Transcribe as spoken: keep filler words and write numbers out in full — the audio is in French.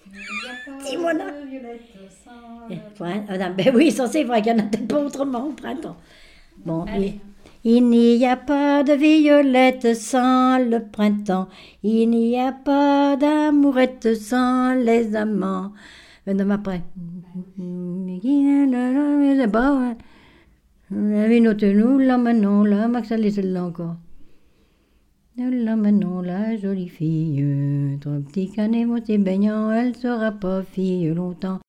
Dis-moi là. de violette sans Eh, le prin- ah non, ben oui, ça c'est vrai qu'il n'y en a peut-être pas autrement au printemps. Bon, Allez. il, il n'y a pas de violette sans le printemps. Il n'y a pas d'amourette sans les amants. Maintenant après. Nous l'emmenons là, Max, allez celle-là encore. Nous l'emmenons la jolie fille. Ton petit canet monté baignant, elle sera pas fille longtemps.